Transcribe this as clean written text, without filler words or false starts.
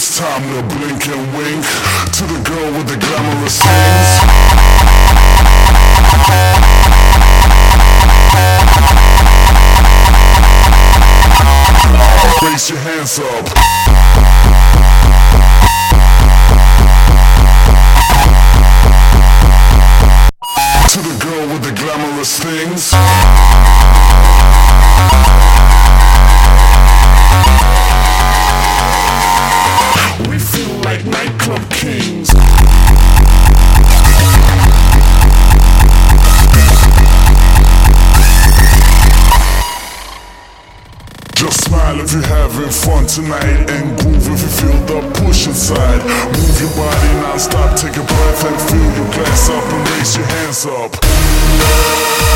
It's time to blink and wink to the girl with the glamorous things. Raise your hands up. To the girl with the glamorous things. We feel like nightclub kings. Just smile if you're having fun tonight, and groove if you feel the push inside. Move your body non-stop, take a breath and fill your glass up and raise your hands up.